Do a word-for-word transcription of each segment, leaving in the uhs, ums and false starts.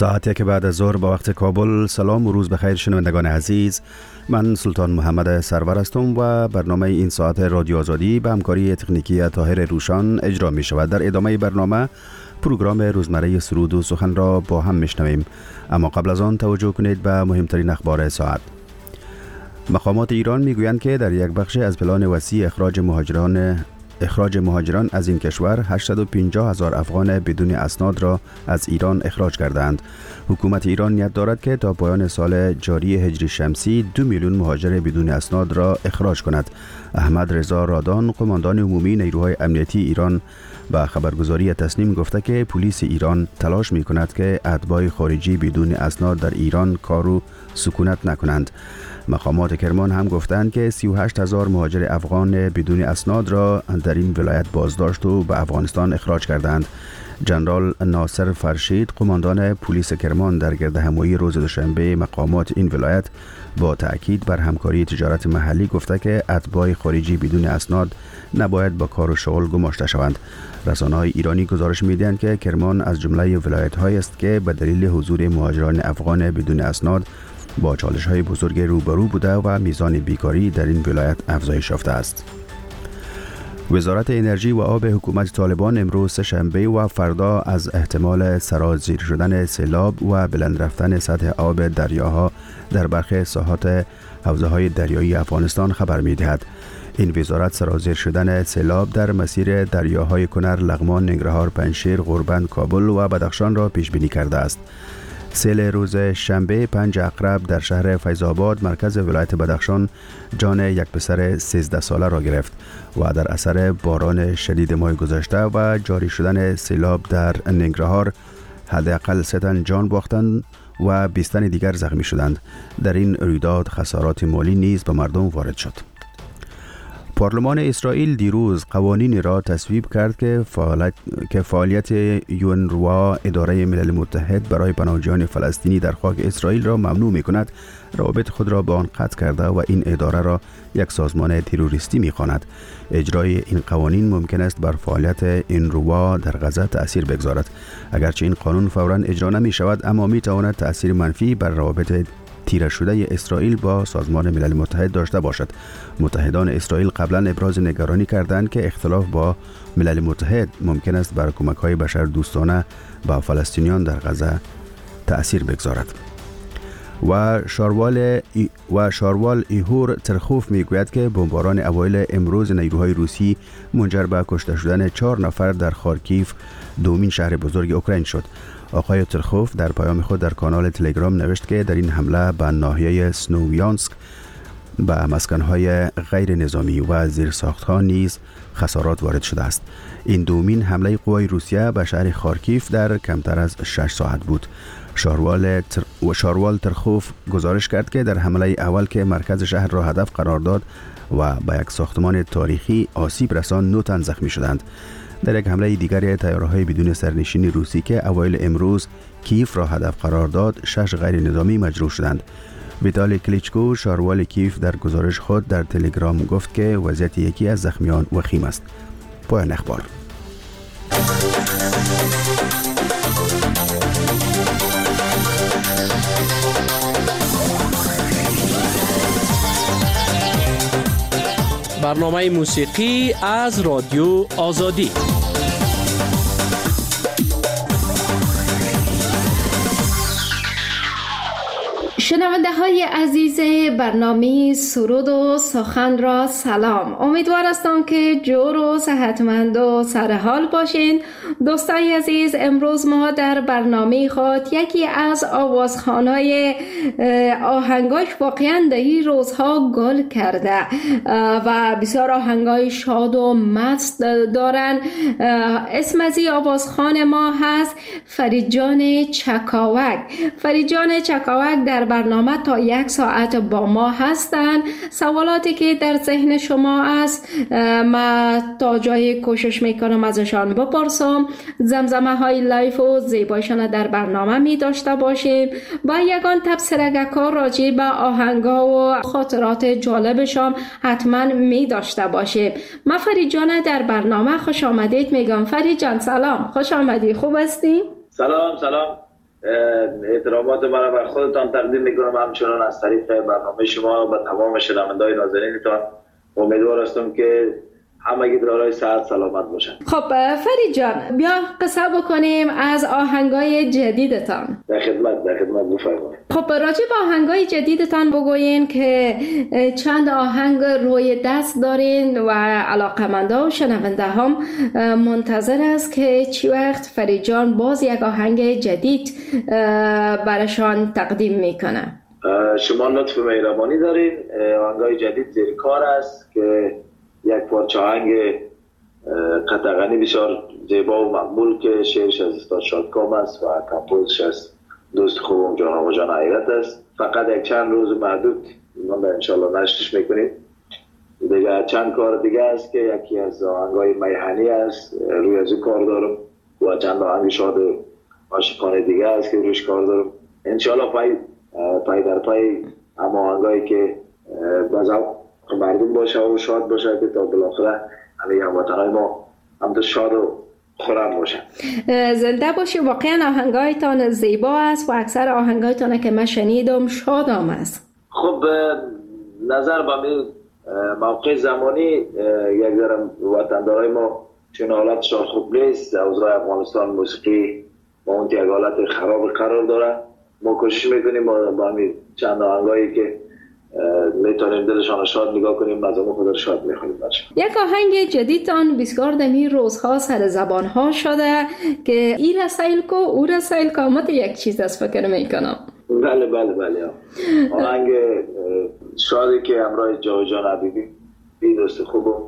ساعتی که بعد از ظهر با وقت کابل. سلام و روز بخیر شنوندگان عزیز. من سلطان محمد سرور هستم و برنامه این ساعت رادیو آزادی به همکاری تکنیکی طاهر روشان اجرا می شود. در ادامه برنامه پروگرام روزمره سرود و سخن را با هم میشنویم، اما قبل از آن توجه کنید به مهمترین اخبار ساعت. مقامات ایران میگویند که در یک بخش از پلان وسیع اخراج مهاجران اخراج مهاجران از این کشور هشتصد و پنجاه هزار افغان بدون اسناد را از ایران اخراج کردند. حکومت ایران نیت دارد که تا پایان سال جاری هجری شمسی دو میلیون مهاجر بدون اسناد را اخراج کند. احمد رضا رادان، قماندان عمومی نیروهای امنیتی ایران، با خبرگزاری تسنیم گفته که پلیس ایران تلاش می کند که اتباع خارجی بدون اسناد در ایران کار و سکونت نکنند. مقامات کرمان هم گفتند که سی و هشت هزار مهاجر افغان بدون اسناد را در این ولایت بازداشت و به افغانستان اخراج کردند. جنرال ناصر فرشید، قماندان پلیس کرمان، در گردهمایی روز دوشنبه مقامات این ولایت با تأکید بر همکاری تجارت محلی گفته که اتباع خارجی بدون اسناد نباید با کار و شغل گماشته شوند. رسانه‌های ایرانی گزارش می‌دهند که کرمان از جمله ولایت‌هایی است که به دلیل حضور مهاجران افغان بدون اسناد با چالش‌های بزرگ روبرو بوده و میزان بیکاری در این ولایت افزایش یافته است. وزارت انرژی و آب حکومت طالبان امروز سه‌شنبه و فردا از احتمال سرازیر شدن سیلاب و بلند رفتن سطح آب دریاها در برخی ساحات حوزه‌های دریایی افغانستان خبر می‌دهد. این وزارت سرازیر شدن سیلاب در مسیر دریاهای کنر، لغمان، ننگرهار، پنجشیر، غربند، کابل و بدخشان را پیش بینی کرده است. سیل روز شنبه پنج عقرب در شهر فیض‌آباد مرکز ولایت بدخشان جان یک پسر سیزده ساله را گرفت و در اثر باران شدید ماه گذشته و جاری شدن سیلاب در ننگرهار حداقل سه تن جان باختند و بیست تن دیگر زخمی شدند. در این رویداد خسارات مالی نیز به مردم وارد شد. پارلمان اسرائیل دیروز قوانینی را تصویب کرد که فعالیت که فعالیت یونروا، اداره ملل متحد برای پناهجویان فلسطینی در خاک اسرائیل را ممنوع می‌کند. روابط خود را با آن قطع کرده و این اداره را یک سازمان تروریستی می‌خواند. اجرای این قوانین ممکن است بر فعالیت یونروا در غزه تأثیر بگذارد. اگرچه این قانون فوراً اجرا نمی‌شود، اما می‌تواند تأثیر منفی بر روابط تیره شده اسرائیل با سازمان ملل متحد داشته باشد. متحدان اسرائیل قبلا ابراز نگرانی کردند که اختلاف با ملل متحد ممکن است بر کمک‌های بشر دوستانه با فلسطینیان در غزه تأثیر بگذارد. و شاروال ای و شاروال ایهور ترخوف میگوید که بمباران اوایل امروز نیروهای روسی منجر به کشته شدن چهار نفر در خارکیف، دومین شهر بزرگ اوکراین شد. آقای ترخوف در پیام خود در کانال تلگرام نوشت که در این حمله به ناحیه سنوویانسک به مسکن‌های غیر نظامی و زیرساخت‌ها نیز خسارات وارد شده است. این دومین حمله قوای روسیه به شهر خارکیف در کمتر از شش ساعت بود. شاروال تر... و شاروال ترخوف گزارش کرد که در حمله اول که مرکز شهر را هدف قرار داد و به یک ساختمان تاریخی آسیب رساند، نه تن زخمی شدند. در یک حمله دیگر طیاره‌های بدون سرنشین روسی که اوایل امروز کیف را هدف قرار داد، شش غیر نظامی مجروح شدند. ویتالی کلیچکو، شاروال کیف، در گزارش خود در تلگرام گفت که وضعیت یکی از زخمیان وخیم است. پایان اخبار. برنامه موسیقی از رادیو آزادی. شنونده های عزیز برنامه سرود و سخن را سلام. امیدوار هستم که جور و صحتمند و سرحال باشین. دوستای عزیز، امروز ما در برنامه خود یکی از آوازخوانای آهنگاش واقعا در این روزها گل کرده و بسیار آهنگای شاد و مست دارن. اسم از این آوازخوان ما هست فرید جان چکاوک. فرید جان چکاوک در برنامه تا یک ساعت با ما هستن. سوالاتی که در ذهن شما است ما تا جای کوشش میکنم ازشان بپرسم. زمزمه های لایف و زیبایشان در برنامه می داشته باشیم و یگان تبصره کار راجع به آهنگا و خاطرات جالبشان حتما می داشته باشیم. من فرید جان در برنامه خوش آمدید میگم. فرید جان سلام، خوش آمدی، خوب هستی؟ سلام سلام احترامات من بر خودتان تقدیم میکنم، همچنان از طریق برنامه شما و تمام شنوندگان نازنینتان. امیدوار هستم که همگی دارای صحت سلامت باشن. خب فرید جان، بیا قصه بکنیم از آهنگای جدیدتان. در خدمت در خدمت بفرمایید. خب راجع به آهنگای جدیدتان بگوین که چند آهنگ روی دست دارین و علاقمندا و شنونده هم منتظر است که چی وقت فرید جان باز یک آهنگ جدید برشان تقدیم میکنه. شما لطف مهربانی دارین. آهنگای جدید زیر کار است که یک پارچه آهنگ قطعانی بسیار زیبا و مقبول که شعرش از استاد شادکام است و کمپوزش از دوست خوبم جان آقا جان حیرت است. فقط یک چند روز محدود ما انشالله نشرش میکنیم. دیگه چند کار دیگه است که یکی از آهنگای میهنی است روی از کار دارم و چند آهنگ شاد عاشقانه دیگه است که روش کار دارم. انشالله پای پای در پای اما آهنگایی که بازم مردم باشه و شاد باشه که تا بالاخره همه هموطنهای ما هم شاد و خورم باشه. زنده باشه. واقعا آهنگایتان زیبا است و اکثر آهنگایتان که من شنیدم شادام است. خب نظر به می موقع زمانی یک ذره وطندارای ما چون حالتشان خوب نیست. اوضاع افغانستان موسیقی با اون یک حالت خراب قرار داره. ما کوشش میکنیم با, با همین چند آهنگایی که میتونیم دلشان شاد نگاه کنیم، مردم خود را شاد میخونیم. یک آهنگ جدیدتان بسیار دمی روزها سر زبان ها شده که ای رسایل کو او رسایل کامت یک چیز از فکر میکنم. بله بله بله آهنگ شادی که همراه جاوید جان حبیبی دوست خوبم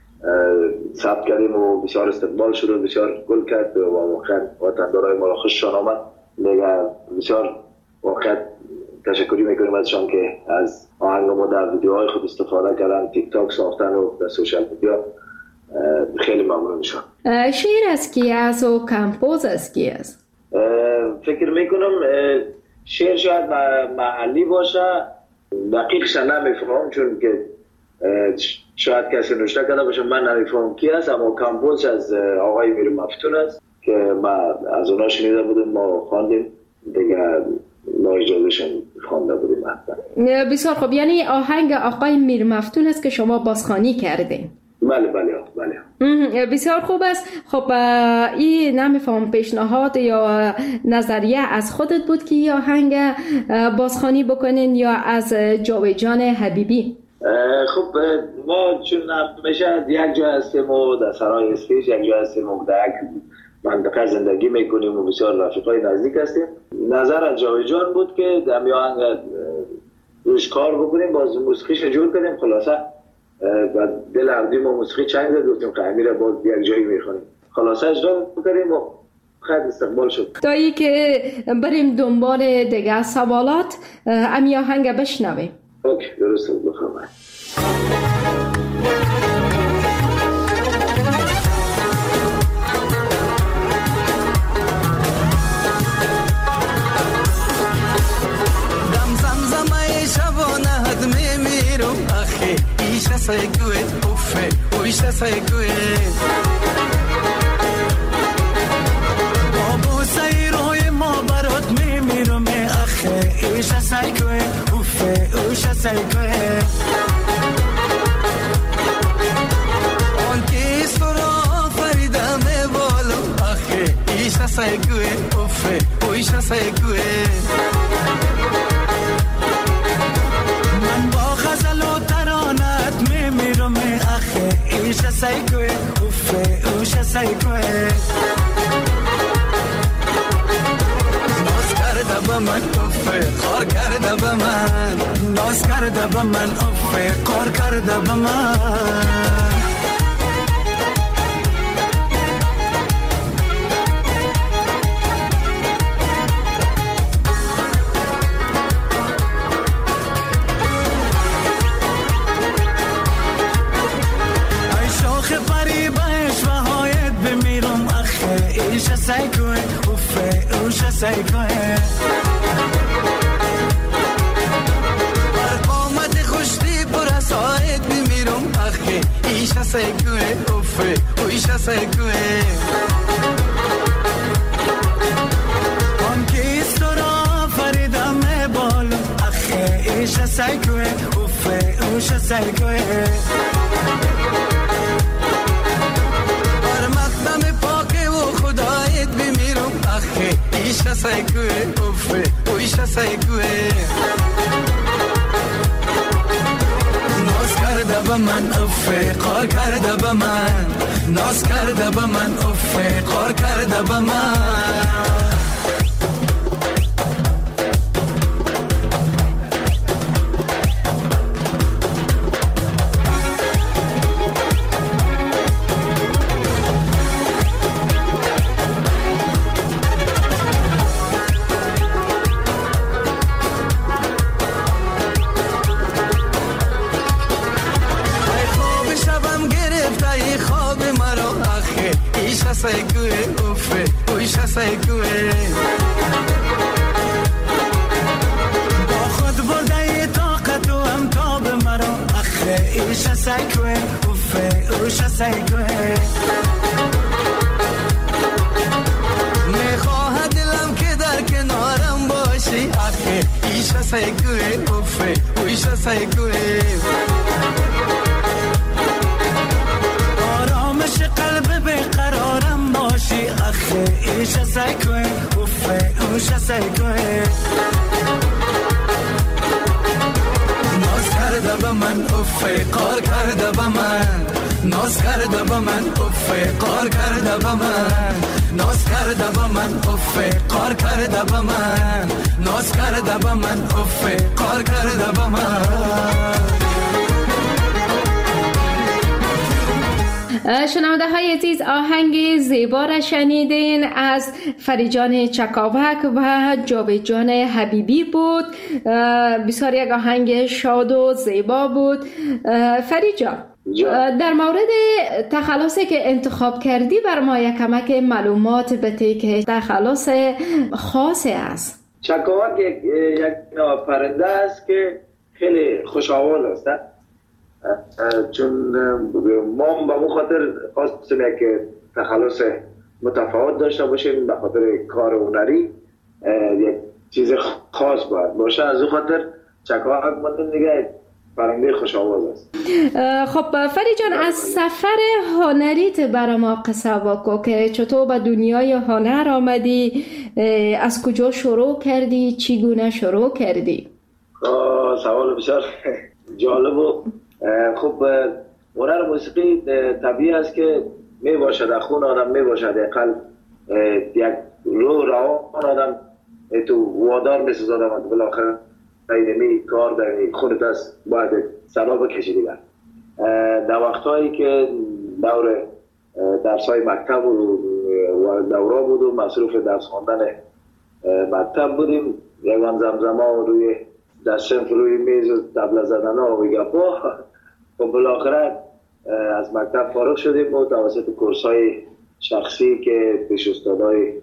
ثبت کردیم و بسیار استقبال شد و بسیار گل کرد و واقعا وطندارای ما را خوششان آمد. دیگه بسیار واقعا تشکری میکنیم ازشان که از آهنگ ما در ویدیوهای خود استفاده کردن، تیک تاک ساختن و در سوشال میدیا. خیلی ممنون میشم. شعر از کی است و کمپوز از کی است؟ فکر میکنم شعر شاید محلی باشه، دقیقش نمیفهمم چون که شاید کسی نوشته کرده باشه من نمیفهمم کی است، اما کمپوز از آقای میر مفتون است که ما از اونا شنیده بودیم، ما خواندیم دیگه ما اجازهشون خوانده بودیم. بسیار خوب. یعنی آهنگ آقای میر مفتون است که شما بازخوانی کردین؟ بله بله بله. بسیار خوب است. خب این نمیفهم پیشنهاد یا نظریه از خودت بود که این آهنگ بازخوانی بکنین یا از جاوید جان حبیبی؟ خب ما چون همیشه یک جا هستیم و در سرای اسپیش یک جا هستیم و در یک منطقه زندگی میکنیم و بسیار رفیقای نزدیک هستیم. نظر از جاوید جان بود که در می آهنگ روش کار بکنیم، باز موسیقیش جور کنیم. خلاصه و دل عبدیم و موسیقی چنگ زد گفتیم که امیر باز یک جایی میخونیم. خلاصه اجرا بکنیم و خیلی استقبال شد. تا ای که بریم دنبال دیگه سوالات امی آهنگ بشنویم. اوکی درسته بخوام. سایکوه اوفه اویشه سایکوه بابو سایروی ما برات میمیرم اخه ایشه سایکوه اوفه اویشه سایکوه آن کیس را فریدم بالو اخه ایشه سایکوه اوفه اویشه سایکوه ایشه سایکوه اوفه اوشه سایکوه ناز کرده با من اوفه کار کرده با من ناز کرده با من اوفه کار کرده با من سایکوه اوفه اوشه سایکوه بر قامت خوشتی پر از آید بمیرم اخی ایشه سایکوه اوفه اوشه سایکوه آن کیس اوش سیکوه بر مقدم پاک و خدایت بمیرم اخی ایش سیکوه اوفه اوش سیکوه ناز کرده با من اوفه قار کرده با من ناز کرده با من اوفه قار کرده با من سیکوه اوفه اویش سیکوه با خود برده طاقت و امتاب مرا اخه ایش سیکوه اوفه اویش سیکوه میخواه دلم که در کنارم باشی اخه ایش سیکوه اوفه اویش سیکوه آرامش قلب بقرارم باشی اخه ایش سیکوه اوفه اوش سیکوه ناز کرده با من اوفه قار کرده با من ناز کرده با من اوفه قار کرده با من ناز کرده با من اوفه قار کرده با من ناز کرده با من اوفه قار کرده با من شنونده های عزیز آهنگ زیبا را شنیدین از فریجان چکاوک و جاوید جان حبیبی بود. بسیار یک آهنگ شاد و زیبا بود. فریجان در مورد تخلصی که انتخاب کردی بر ما یک کمک معلومات بده که تخلص خاصی است. چکاوک یک یک پرنده است که خیلی خوش‌آواز است، چون ما به اون خاطر خواستیم یک تخلص متفاوت داشته باشیم، به خاطر کار هنری یک چیز خاص باید باشه. از اون خاطر چکاوک مدن دیگه پرنده خوش آواز است. خب فری جان، از سفر هنریت برای ما قصه بگو که چطور به دنیای هنر آمدی، از کجا شروع کردی، چگونه شروع کردی؟ سوال بسیار جالب و خب هنر موسیقی طبیعی است که می باشد در خون آدم، می باشد اقل یک رو روان آدم تو وادار می سازد آدم بالاخره اینمی کار در خونت است باید سرا بکشی دیگر. در وقتهایی که دور درسای مکتب و دورا بود و مصروف درس خواندن مکتب بودیم، یکان زمزما روی در صنف روی میز و طبله زدن ها و گپا، خب بالاخره از مکتب فارغ شدیم و توسط کورس های شخصی که پیش استادای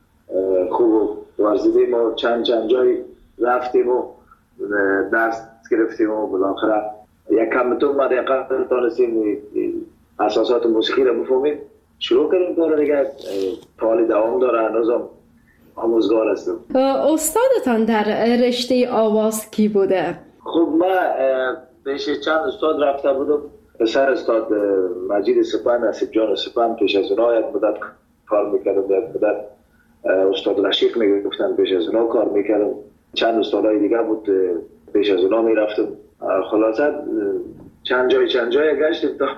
خوب ورزیدیم و چند چند جای رفتیم و درس گرفتیم و بالاخره یک کمتون ما دقیقا تانستیم اساسات موسیقی رو بفهمیم، شروع کردیم کار دیگه. حالی دوام داره، هنوزم آموزگار هستم. استادتان در رشته آواز کی بوده؟ خب من پیش چند استاد رفته بودم. پسر استاد مجید سپند، نصیب جان سپند، پیش از اونها یک مدت کار میکردم، یک مدت استاد رشیق میگفتن، پیش از اونها کار میکردم. چند استادای دیگه بود، پیش از اونها میرفتم. خلاصه چند جای چند جای گشتیم تا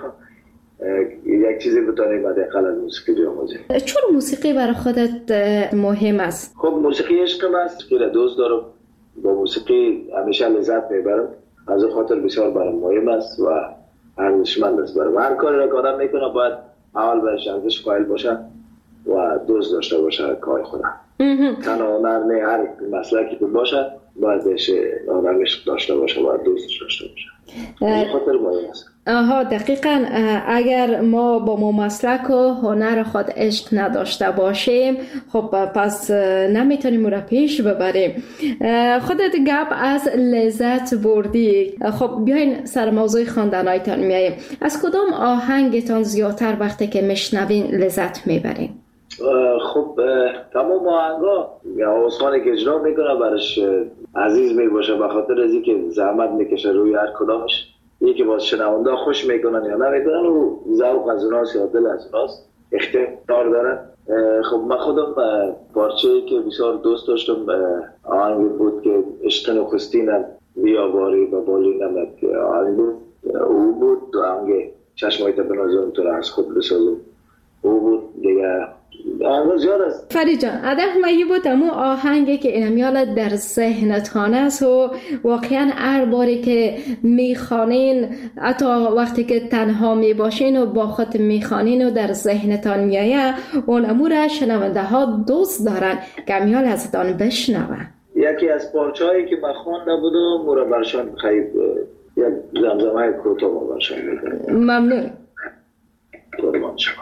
یک چیزی بتونیم دقیقاً از موسیقی بیاموزیم. چون موسیقی برای خودت مهم است؟ خب موسیقی عشقم است، خیلی دوست دارم، با موسیقی همیشه لذت میبرم، از این خاطر بسیار برام مهم است و ارزشمند است برام. هر کاری را که آدم میکنه باید اول برش ارزش قائل باشه و دوست داشته باشه کار خودم. تنها هنر نه، هر مسلکی که باشه باید بهش آدمش داشته باشه، باید دوستش داشته باشه. از این خاطر مهم است. آها دقیقاً. اگر ما با ما مسلک و هنر خود عشق نداشته باشیم، خب پس نمیتونیم رو پیش ببریم. خودت گپ از لذت بردی، خب بیاین سر موضوع خواندنایتان میاییم. از کدام آهنگتان زیادتر وقتی که میشنوین لذت میبرین؟ خب تمام آهنگا آوازخوانی که اجرا میکنه برش عزیز میباشه، به خاطر از اینکه زحمت میکشه روی هر کدامش یکی باز شنونده خوش میکنن یا نمیکنن و ذوق از اوناست یا دل از اوناست، اختیار دارن. خب من خودم پارچه‌ای که بسیار دوست داشتم آهنگ بود که عشق نخستینم بیاواری و بالینم آهنگ بود، او بود. آهنگ چشمای تبنازم تو را از خود بسازم او بود دیگه. فرید جان اده همه بود امو آهنگی که اینمیال در ذهنت خانه است و واقعا هر باری که میخوانین حتی وقتی که تنها میباشین و با خود میخوانین و در ذهنتان میایه اون امو را شنونده ها دوست دارن که امیال ازتان بشنون. یکی از پارچه‌هایی که من خوانده بودم مورا برشان خیلی یک زمزمه کوتاه ما برشان میکنم. ممنون. قربان شما.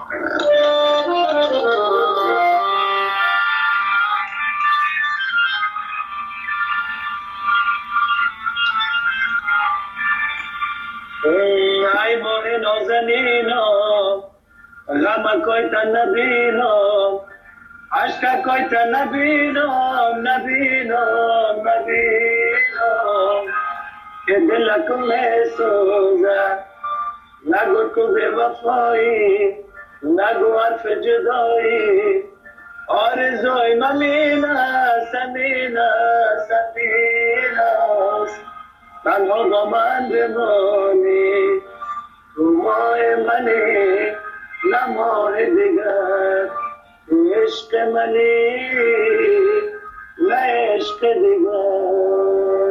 ای ماه نازنینم غم کوی تن نبینم عشق کوی تن نبینم نبینم نبینم که دلکم میسوزه نگو تو بی وفایی نگو حرف جدایی آرزوی ممینه سمینه سمینه تنها با من بمانی تو ماه منی نه ماه دیگر تو عشق منی نه عشق دیگر.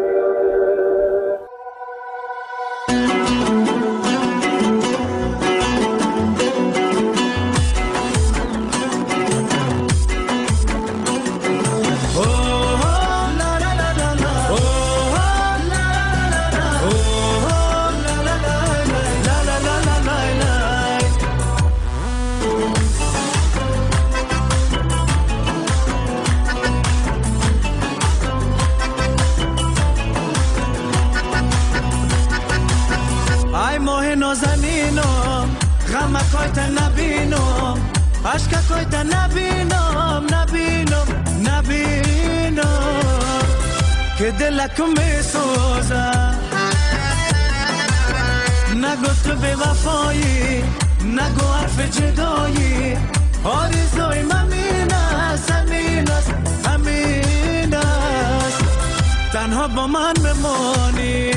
نبینم عشق کوی تا نبینم نبینم نبینم که دلکم میسوزه نگو تو بی وفایی نگو حرف جدایی آرزوی ممین است همین است همین است تنها با من بمانی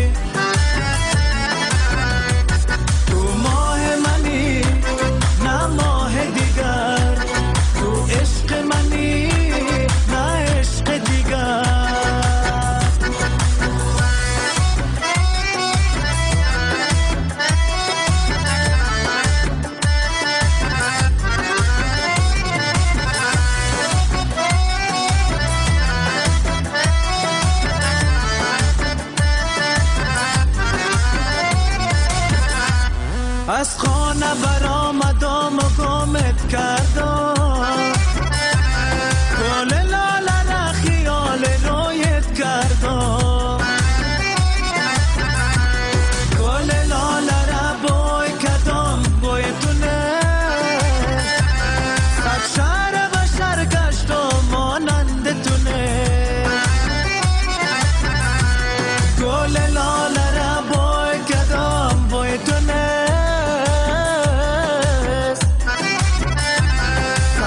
تو ماه منی نه ماه دیگر تو عشق منی نه عشق دیگر. از خانه برآمدم و گمت کردم گل لاله را خیال رویت کردم گل لاله را بوی کردم بوی تونه صد شهر بشر گشتم مانند تونه گل لاله را بوی کردم بوی تونه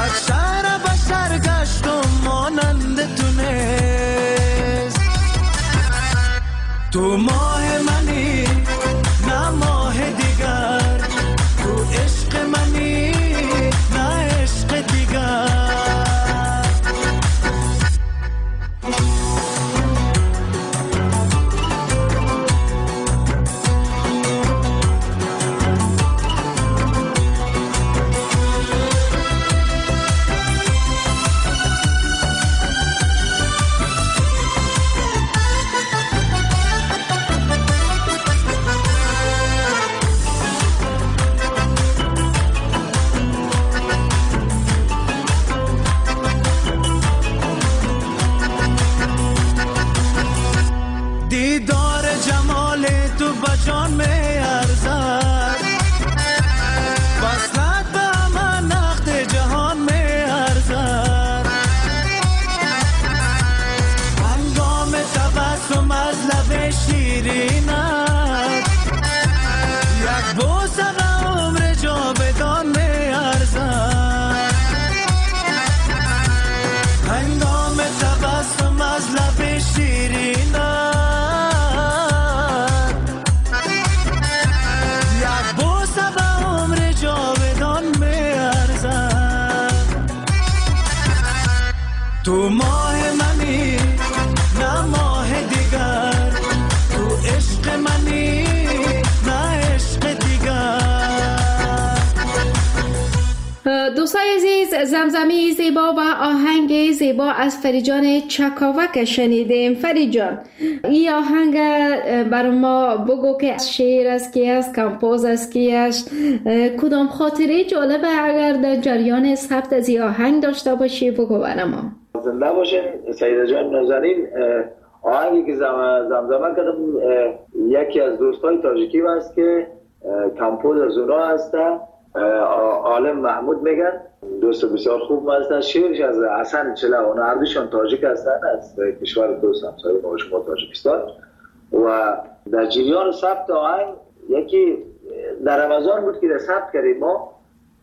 زمزمه زیبا و آهنگ زیبا از فریجان چکاوک شنیدیم. فریجان، این آهنگ بر ما بگو که شعر است کی است، کمپوز است کی است، کدام خاطره جالبه اگر در جریان ثبت از این آهنگ داشته باشی بگو بر ما. زنده باشین سیده جان نازنین. آهنگی که زم زمزمه کردم یکی از دوستای تاجیکی است که کمپوز از اونا هستن، عالم محمود میگن، دوست بسیار خوب هستن. شعرش از حسن چله، اونا هر دوشان تاجیک هستن، از کشور دوست همسایه ما شما تاجیکستان. و در جریان ثبت آهنگ یکی در رمضان بود که در ثبت کردیم، ما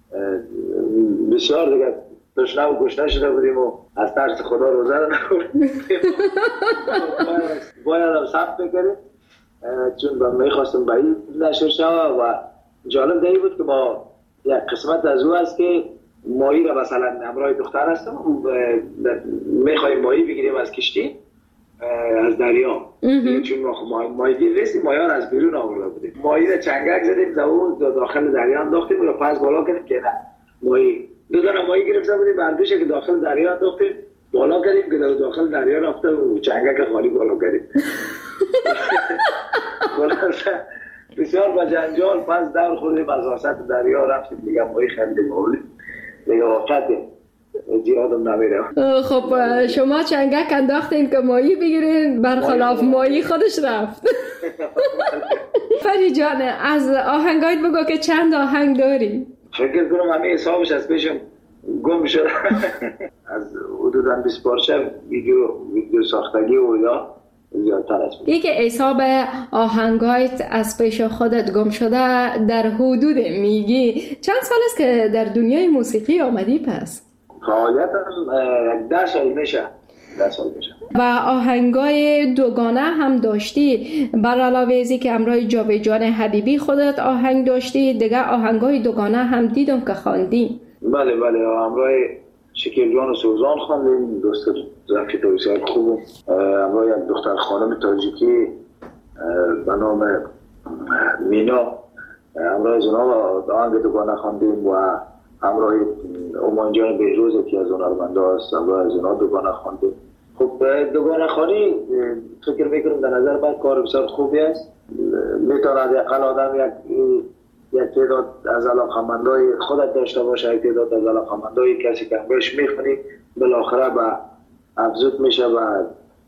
بسیار دیگه تشنه و گشنه شده بودیم و از ترس خدا روزه رو نخوردیم، باید هم ثبت بکردیم چون میخواستم به این نشر شود. و جالب دیگه بود که ما یک قسمت از او است که ماهی را مثلا همراه دختر هستم و میخواییم ماهی بگیریم از کشتی از دریا، چون ما ماهی گیر رسیم، ماهی ها از بیرون آورده بودیم، ماهی را چنگک زدیم داخل دریا انداختیم و پس بالا کردیم که نه ماهی دو دانه ماهی گرفته بودیم، بردوشه که داخل دریا انداختیم بالا کردیم که داخل دریا رفته و چنگک خالی بالا کردیم. بسیار با جنجال پس دور خوردیم از وسط دریا رفتیم دیگه ماهی خریدیم آوردیم دیگه وقت زیادم نمیره. خب شما چنگک انداختین که ماهی بگیرین، برخلاف ماهی خودش رفت. فری جان از آهنگایت بگو که چند آهنگ داری؟ فکر کنم همه حسابش از پیشم گم شده. از حدوداً بیست پارچه ویدیو ویدیو ساختگی و یا زیادتر است. یکی حساب آهنگایت از پیش خودت گم شده در حدود میگی چند سال است که در دنیای موسیقی آمدی پس؟ فعالیتم ده سال میشه. ده سال میشه. و آهنگای دوگانه هم داشتی، بر علاوه ازی که امرای جاویدجان حبیبی خودت آهنگ داشتی، دیگه آهنگای دوگانه هم دیدم که خواندی. بله بله امرای شکیل جان و سوزان خواندیم، دوست رفیق بسیار خوب. امرای یک دختر خانم تاجیکی به نام مینا، امرای از اونا آهنگ دوگانه خواندیم و امرای امان جان بهروز که از هنرمنده است، امرای از اونا دوگانه خواندیم. خب دوگانه خوانی فکر میکنم در نظر من کار بسیار خوبی است. میتواند اقل آدم یک یک تعداد از علاقه‌مندای خودت داشته باشه، یک تعداد از علاقه‌مندای کسی که همراهش میخونی بالاخره به افزود میشه و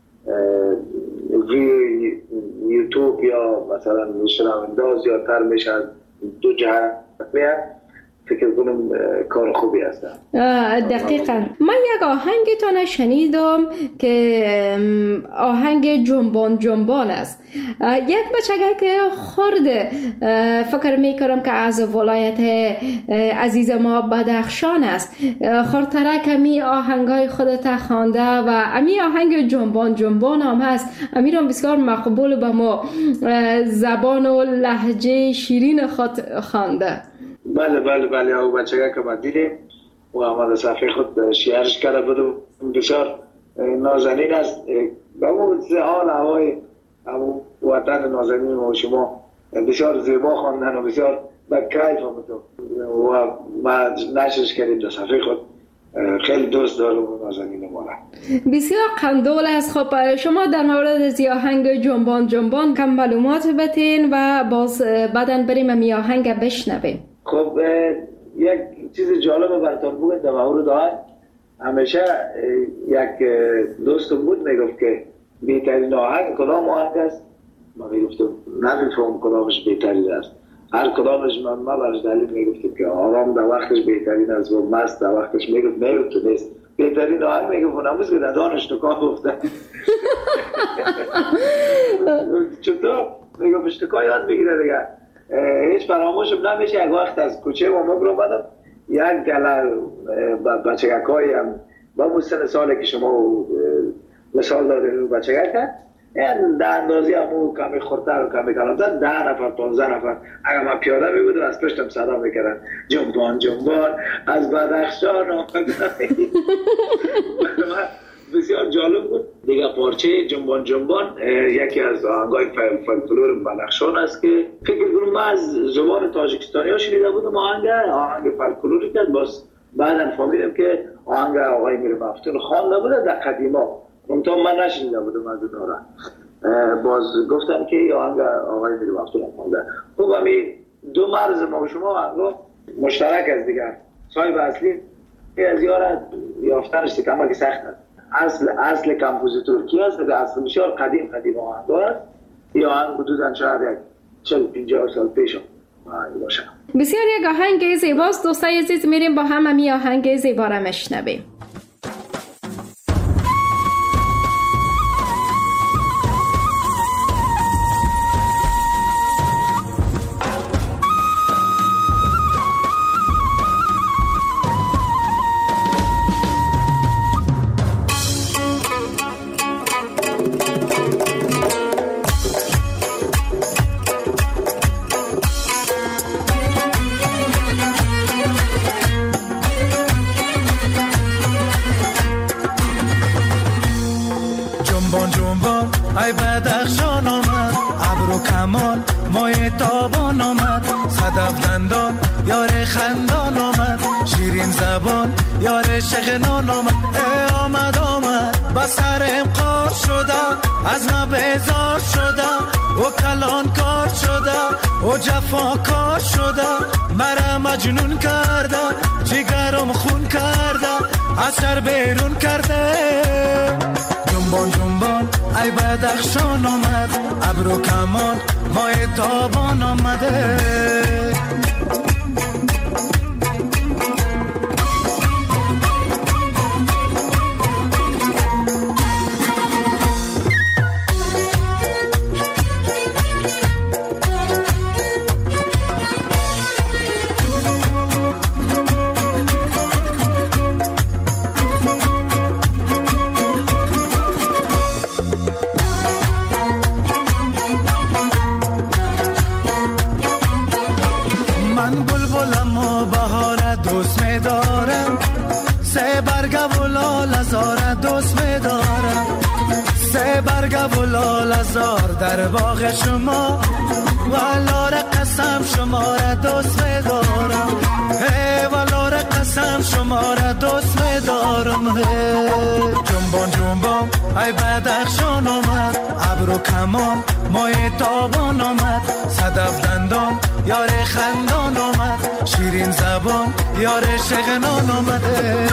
ویو یوتیوب یا مثلا شنونده زیادتر میشه، دو جهت میاد. فکر کنم کار خوبی هست. دقیقاً من یک آهنگتان شنیدم که آهنگ جنبان جنبان است. یک بچگه که خورده فکر میکنم که از ولایت عزیز ما بدخشان است، خورتره کمی آهنگای خودت خوانده و امی آهنگ جنبان جنبان هم هست، امی را بسیار مقبول به ما زبان و لهجه شیرین خود خوانده. بله بله بله او بچگه که ما دیدیم و آمده صفحه خود شیرش کرده بود، بسیار نازنین است. به اون حال هوای وطن نازنین و شما بسیار زیبا خواندن و بسیار به کیف آمد و ما نشرش کردیم در صفحه خود. خیلی دوست دارم نازنین ما را. بسیار قندول است. خب شما در مورد از آهنگ جنبان جنبان کم معلومات بتین و باز بعدن بریم می آهنگ بشنویم. خب یک چیز جالب براتون بگم در مورد آهنگ. همیشه یک دوستم بود میگفت که بهترین آهنگ کدام آهنگ است؟ من میگفتم نمیفهم کدامش بهترین است. هر کدامش من ما برش دلیل میگفتم که آرام در وقتش بهترین است و مست در وقتش میگفت میگفت نیست. بهترین آهنگ میگفت نموز که در دانش نکاه گفتن. چطور؟ میگفت اشتکاه یاد بگیره دیگه. هیچ فراموشم نمیشه. یک وقت از کوچه و مگرو بدم یک گله بچگک های هم با بستن ساله که شما مثال دارین بچگک هست این در اندازی همون کمی خورتر و کمی کلامتر ده نفر پانزده نفر اگر من پیاده می بودم از پشتم صدا میکردن جنبان جنبان از بدخشان آمدن. بسیار جالب بود دیگه. پارچه جنبان جنبان یکی از آهنگای فولکلور بدخشان است که فکر کنم من از زبان تاجیکستانی ها شنیده بودم. آهنگ آهنگ فولکلوری که باز بعدم فهمیدم که آهنگ آقای میر مفتون خوانده بوده در قدیما، منتها من نشنیده بودم از اونها را. باز گفتم که آهنگ آقای میر مفتون خوانده. خب همین دو مرز ما و شما آهنگا مشترک از دیگر. صاحب اصلی از یارت یافتنش کمک سخت است. اصل اصل کمپوزیتور کی است؟ اصل بسیار قدیم قدیم آهنگ است. این آهنگ حدوداً شاید یک چهل پنجاه سال پیش آهنگ باشه. بسیار یک آهنگ زیباست. دوستای عزیز میریم با هم همین آهنگ زیبا را میشنویم. ای بدخشان آمد ابر و کمان مای تابان آمد صدف دندان یار خندان آمد شیرین زبان یار شغنان آمد ای آمد آمد با سرم قار شده از ما بیزار شده و کلان کار شده و جفا کار شده مرا مجنون کرده جگرم خون کرده از سر بیرون کرده جنبان جنبان ای بدخشان آمد ابر و کمان مای تابان آمده در باغ شما والار قسم شما را دوست می‌دارم ای والار قسم شما را دوست می‌دارم جنبان جنبان ای بدخشان آمد ابر و کمان مای تابان آمد صدف دندان یار خندان آمد شیرین زبان یار شغنان آمده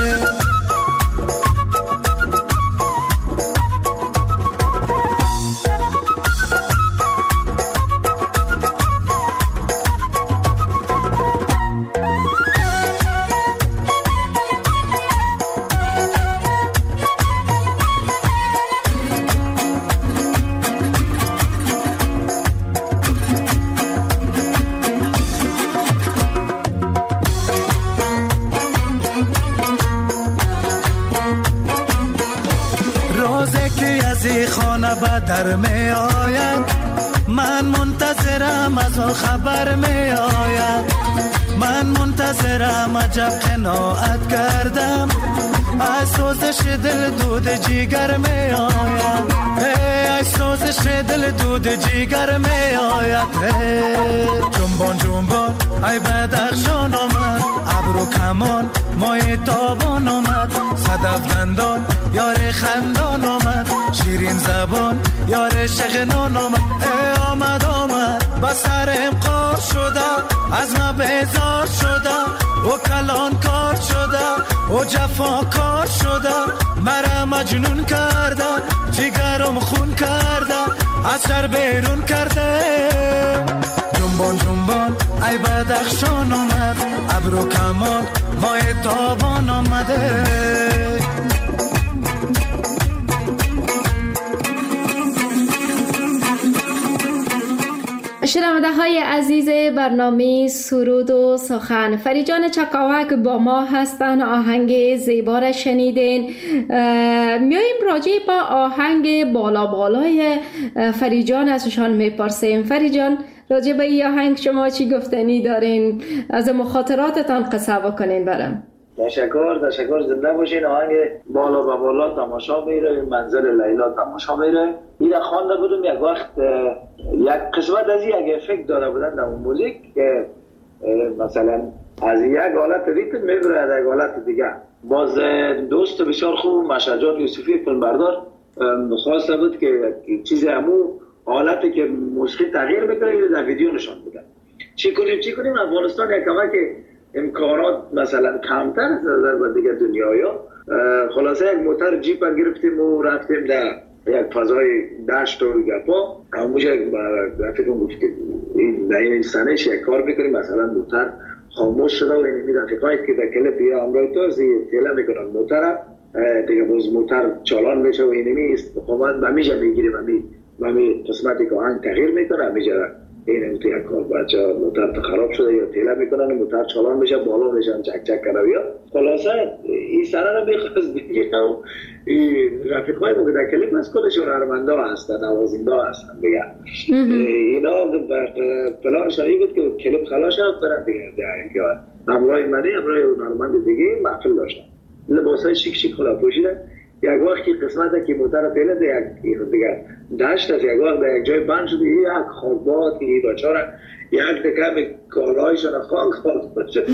در می آید من منتظرم از آن خبر می آید من منتظرم عجب قناعت کردم از سوزش دل دود جیگر می آید از سوزش دل دود جیگر می آید جنبان جنبان ای بدخشان آمد ابر و کمان مای تابان آمد صدف دندان یار خندان آمد شیرین زبان یار شغنان آمد ای آمد آمد با سرم قار شده از ما بیزار شده و کلان کار شده و جفا کار شده مرا مجنون کرده جگرم خون کرده از سر بیرون کرده جنبان جنبان ای بدخشان آمد ابر و کمان مای تابان آمده شنونده های عزیز برنامه سرود و سخن، فریجان چکاوک با ما هستن. آهنگ زیبا را شنیدین. میاییم راجع با آهنگ بالا بالای فریجان ازشان میپرسیم. فریجان، راجع به این آهنگ شما چی گفتنی دارین؟ از مخاطراتتان قصه بکنین برام. تشکر تشکر زنده باشین. آهنگ بالا با بالا تماشا میره، منظر لیلا تماشا میره. این خوانده بودم یک وقت، یک قسمت از یک افکت داره بودن در اون موزیک که مثلا از یک حالت ریتم میبره از یک حالت دیگه. باز دوست بسیار خوب مشجات یوسفی فیلمبردار خواسته بود که چیز همو حالتی که موسیقی تغییر بکنه در ویدیو نشان بده. چی کنیم چی کنیم افغانستان یک کمک امکانات مثلا کمتر از در دیگه دنیا. خلاصه یک موتر جیپ گرفتیم و رفتیم در یک فضای دشت و گپا. همونجا فکر کنم که این در این سنش یک کار بکنیم مثلا موتر خاموش شده و اینمی دقیقایی که در کلپ یا امرای تو تیله میکنن موتر دیگه باز موتر چالان میشه و اینمی استقامت بمیجا میگیریم همی قسمتی که آهنگ تغییر میکنه همیجا این امتی یک کار بچه موتر خراب شده یا تیله میکنن موتر چالان میشه بالا میشن چک چک کنه یا خلاصه این سره رو بخواست دیگه رفیقای ما که در کلیپ از کلشون هنرمنده هستن نوازنده هستن دیگه اینا پلان شایی بود که کلیپ خلاص هم برن دیگه دیگه همراه منی همراه هنرمند دیگه محفل داشتن لباسای شیک شیک خدا پوشیدن. یک وقتی قسمت که موتر پیله ده یک دیگه داشت از یک وقت در یک جای بند شده یک خوابات که این بچاره یک دکه کالایشان خان خواب شد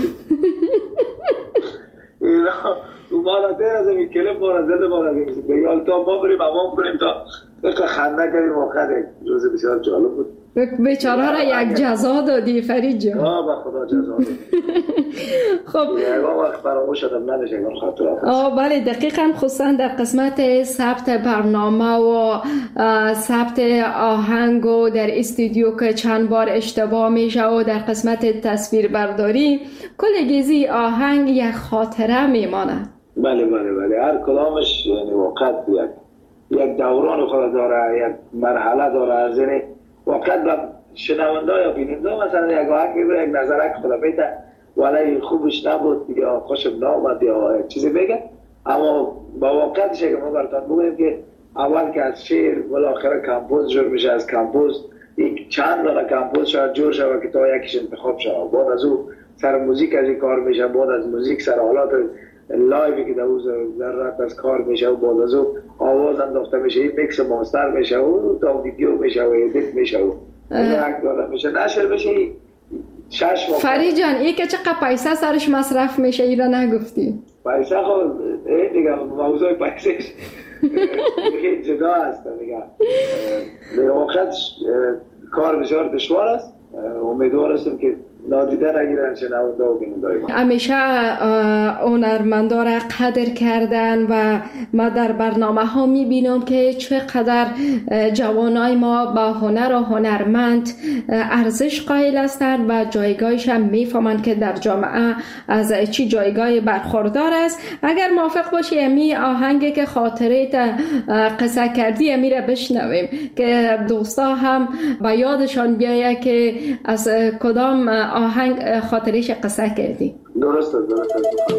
اینا دوباره دیر از این کلپ بارا زده بارا زده بیال تا ما بریم امام کنیم تا بقیه خنده کنیم آخر روز بسیار جالب بود. بیچاره را یک جزا دادی فرید جان. آه با خدا جزا دادی. خب یک وقت فراموش شدم نمیشه این خاطرات. آه بله دقیقاً خصوصا در قسمت ثبت برنامه و ثبت آهنگ و در استودیو که چند بار اشتباه میشه و در قسمت تصویر برداری کلگیزی آهنگ یک خاطره میماند. بله بله بله هر کلامش یعنی وقت یک یک دوران خود داره یک مرحله داره از این وقت با شنونده یا بیننده مثلا یک آهنگ یک نظرک خدا بیده ولی خوبش نبود یا خوشم نامد یا چیزی بگه اما با وقتش که ما براتون بگویم که اول که از شعر بالاخره کمپوز جور میشه از کمپوز یک چند دانه کمپوز شاید جور شود که تا یکیش انتخاب شود بعد از او سر موزیک از این کار میشه بعد از موزیک سر حالات لایوی که در او ذرات از کار میشه و بعد از او آواز انداخته میشه این میکس ماستر میشه و تا ویدیو میشه و ادیت میشه و یک داده میشه نشر میشه شش ماه. فرید جان این که چقدر پیسه سرش مصرف میشه این را نگفتی؟ پیسه خود این دیگه موضوع پیسهش دیگه جدا هست دیگه در واقع کار بسیار دشوار است امیدوار هستم که نادیده نگیرن شنونده و بیننده ما. همیشه هنرمندا را قدر کردن و ما در برنامه ها میبینم که چقدر جوانای ما با هنر و هنرمند ارزش قائل هستند و جایگاهش هم میفهمند که در جامعه از چی جایگاه برخوردار است. اگر موافق باشی امی آهنگی که خاطره قصه کردی امی را بشنویم که دوستا هم به یادشان بیایه که از کدام آهنگ خاطرش قصه کردی. درسته درسته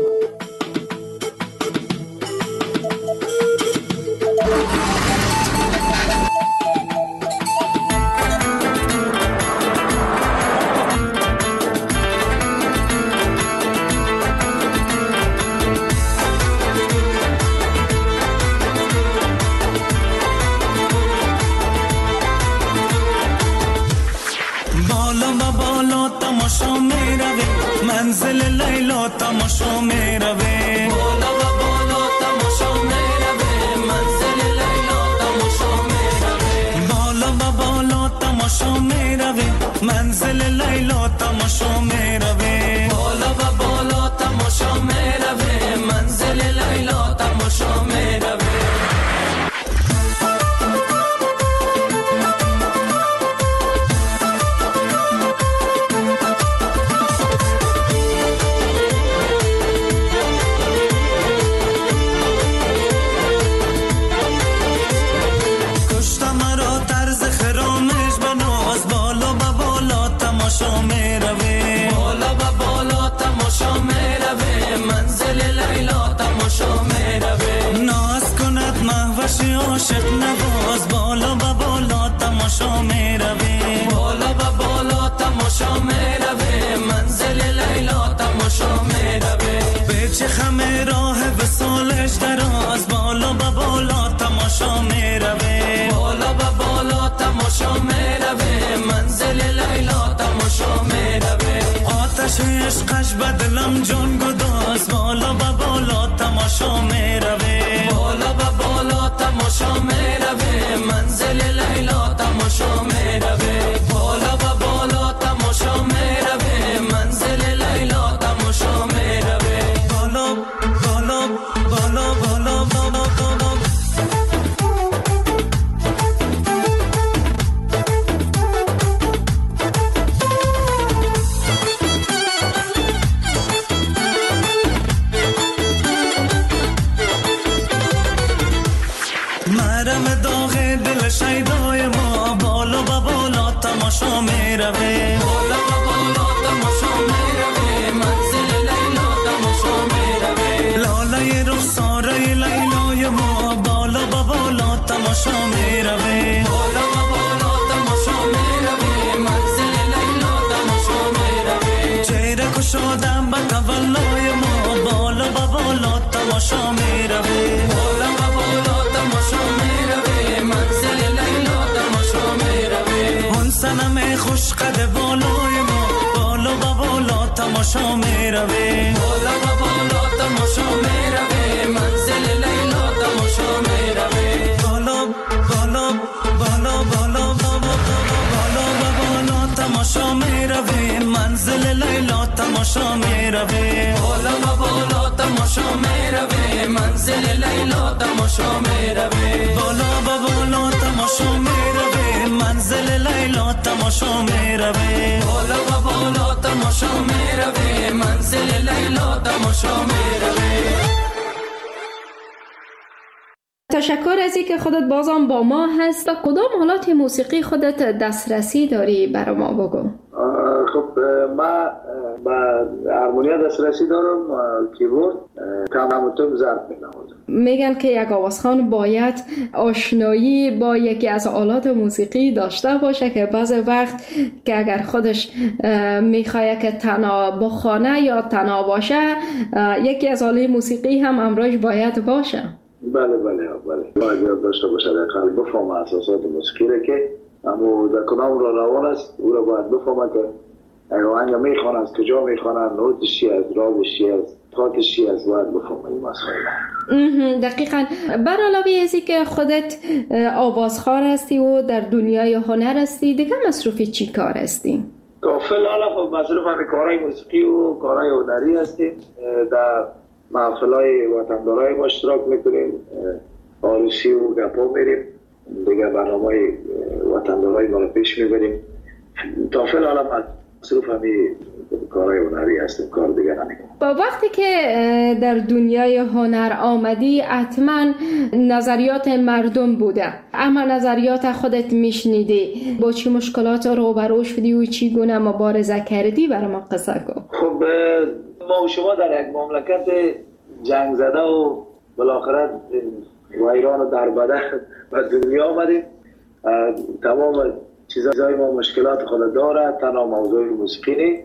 منزل لیلا تماشا میروه بالا و بالا تماشا میروه منزل لیلا تماشا میروه بالا و بالا تماشا میروه منزل لیلا تماشا میروه بالا و بالا تماشا میروه منزل لیلا تماشا میروه عاشق نواز بالا و بالا تماشا میروه بالا و بالا تماشا میروه منزل لیلا تماشا میروه به چه خم راه وصالش دراز بالا و بالا تماشا میروه بالا و بالا تماشا میروه منزل لیلا تماشا میروه آتش چه عشقش بدلم جان گداز بالا و بالا تماشا میروه بالا و بالا تماشا میروه منزل لیلا تماشا میروه بالا و بالا تماشا میروه منزل لیلا تماشا میروه بالا بالا بالا بالا بالا بالا مرم داغ دل شیدای ما بالا و بالا تماشا میروه بالا و بالا تماشا میروه منزل لیلا تماشا میروه لاله رخساره لیلای ما بالا و بالا تماشا میروه بالا و بالا تماشا میروه منزل لیلا تماشا میروه چهره کشادم به تولای ما بالا و بالا تماشا میروه بالا و بالا تماشا میروه منزل لیلا تماشا میروه اون سنم خوش قد بالای ما بالا و بالا تماشا میروه بالا و بالا تماشا میروه منزل لیلا تماشا میروه بالا بالا بالا بالا بالا بالا و بالا تماشا میروه منزل لیلا تماشا میروه بالا و بالا تماشا میروه منزل لیلا تماشا میروه بالا و بالا تماشا میروه منزل لیلا تماشا میروه بالا و بالا تماشا میروه منزل لیلا تماشا میروه. تشکر از اینکه خودت بازم با ما هست. کدام حالات موسیقی خودت دسترسی داری برای ما بگو؟ خب من با هارمونیا دسترسی دارم، کیبورد، کمانتون ضرب می‌نوازم. میگن که یک آوازخوان باید آشنایی با یکی از آلات موسیقی داشته باشه که بعض وقت که اگر خودش میخواد که تنها بخوانه یا تنها باشه یکی از آلات موسیقی هم همراهش باید باشه. بله بله بله باید داشته باشه، در قلب بفهمه اساسات موسیقی را که اما در کدام را روان است او را باید بفهمه که آهنگ میخوانه از کجا میخوانه، نوتش چی از، رازش چی از، تاتش چی از، باید بفهمه این مسائل. دقیقاً. بر علاوه ازی که خودت آوازخوان هستی و در دنیای هنر هستی، دیگه مصروف چی کار هستی؟ کافل حالا مصروف همین کارهای موسیقی و کارهای هنری هستیم، در محفلهای وطندارای ما اشتراک میکنیم، عروسی و گپا میریم، دیگه برنامه‌های وطندارای ما رو پیش میبریم. تا فعلا حالا مصروف همین کارهای هنری هستیم، کار دیگه نمیکنیم. با وقتی که در دنیای هنر آمدی حتما نظریات مردم بوده، اما نظریات خودت میشنیدی، با چی مشکلات روبرو شدی و چی گونه مبارزه کردی؟ برای ما قصه کن. خب ما و شما در یک مملکت جنگ زده و بالاخره ویران و دربده و دنیا آمدیم. تمام چیزهای ما مشکلات خود داره، تنها موضوع موسیقی نی.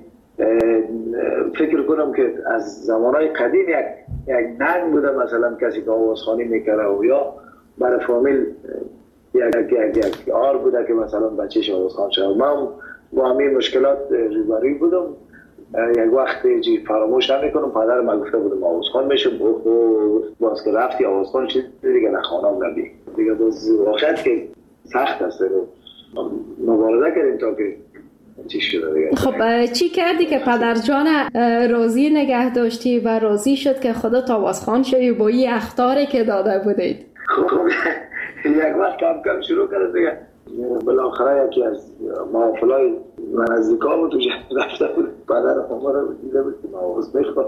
فکر کنم که از زمانهای قدیم یک یک ننگ بوده، مثلا کسی که آوازخوانی میکره و یا برای فامیل یک یک یک آر بوده که مثلا بچهش آوازخوان شد. من با همین مشکلات روبروی بودم. یک وقت چی فراموش نمیکنم، پدر من گفته بود آوازخوان میشم، باز که رفتی آوازخوان شد دیگه نخوانم نبی دیگه. باز واقعیت که سخت است، مبارزه کردیم تا که چی شده دیگه. خب چی کردی که پدر جان راضی نگه داشتی و راضی شد که خودت آوازخوان شدی با این اخطاری که داده بودید؟ خب یک وقت کم کم شروع کرد دیگه. بالاخره یکی از محافلای من از دیکا بود تو رفته بود، پدر ما رو دیده بود که ما آواز میخواد.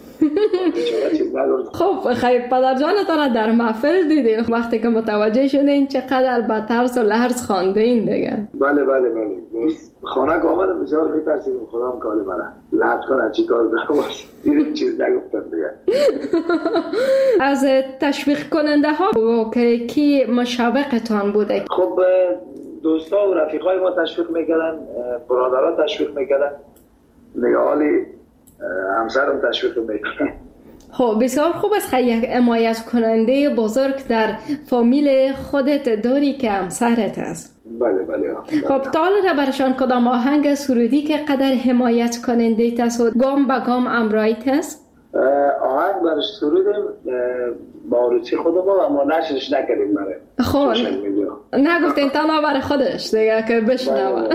خب خیلی پدر جانتان در محفل دیدین وقتی که متوجه شدین چقدر با ترس و لرز خوانده این دیگه؟ بله بله بله خانه که آمدم بسیار میترسیدم خدا هم کاری منه لحظ کنه چی کار دارم دیدیم چیز نگفتم دیگه. از تشویق کننده ها که کی مشابقتان بوده؟ خب دوستا و رفیقای ما تشویق میکردن، برادرها تشویق میکردن، نگاهالی همسرم تشویق میکردن. خب بسیار خوب است که یک حمایت کننده بزرگ در فامیل خودت داری که همسرت است. بله بله. خب تا برشان کدام آهنگ سرودی که قدر حمایت کننده است و گام به گام امرایت است؟ آهنگ برش سرودیم با روچی خودم اما نشرش نکردیم برای خب نگفتین تنها برای خودش دیگه که بشنوه.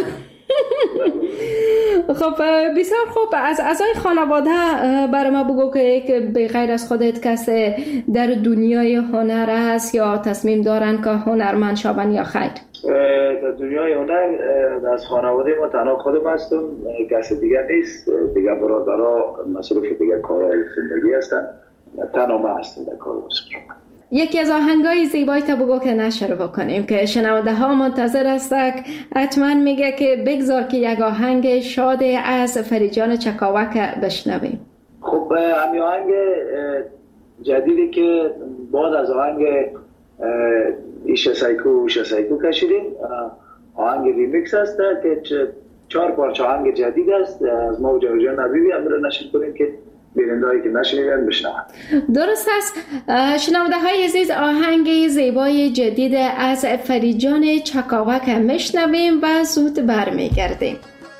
خب بسیار خوب. از اعضای خانواده برای ما بگو که به غیر از خودت کسی در دنیای هنر است یا تصمیم دارن که هنرمند شوند یا خیر؟ در دنیای هنر از خانواده ما تنها خودم هستم، کسی دیگر نیست. دیگر برادرها مصروف دیگر کارهای زندگی هستن، تنها ما هستم در کار موسیقی. یکی از آهنگای زیبایی تا بگو که نشر بکنیم که شنونده ها منتظر هستند. حتما میگه که بگذار که یک آهنگ شاد از فریجان چکاوک بشنویم. خب همین آهنگ جدیدی که بعد از آهنگ ایشه سایکو ایشه سایکو کشیدیم، آهنگ ریمیکس است که چهار پارچه آهنگ جدید است از ما و جاویدجان نبیبی. امروز نشر کنیم که بیننده هایی که نشنیدن بشنوند. درست است. شنونده های عزیز، آهنگ زیبای جدید از فریجان چکاوک میشنویم و زود برمیگردیم.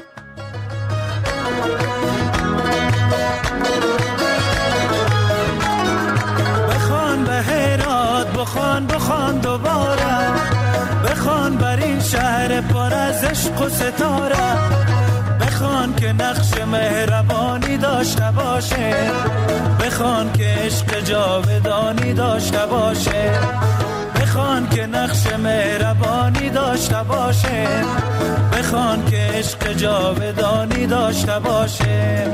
بخوان به هرات، بخوان بخوان دوباره، بخوان بر این شهر پر از عشق و ستاره، بخوان که نقش مهربانی داشته باشه، بخوان که عشق جاودانی داشته باشه، بخوان که نقش مهربانی داشته باشه، بخوان که عشق جاودانی داشته باشه.